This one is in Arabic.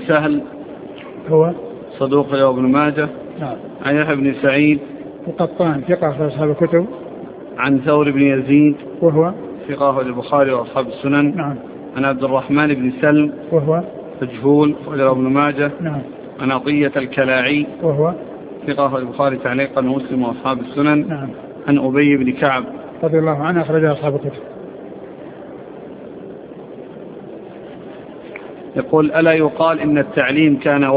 سهل هو صدوق له ابن ماجه. نعم. عن يحيى بن سعيد القطان ثقة في أصحاب الكتب. عن ثور بن يزيد وهو ثقة البخاري وأصحاب السنن. نعم. عن عبد الرحمن بن سلم وهو مجهول له ابن ماجه. نعم. عن عطية الكلاعي وهو ثقة البخاري تعليقا ومسلم وأصحاب السنن. نعم. عن أبي بن كعب رضي الله عنه أخرجه أصحاب الكتب. يقول: ألا يقال إن التعليم كان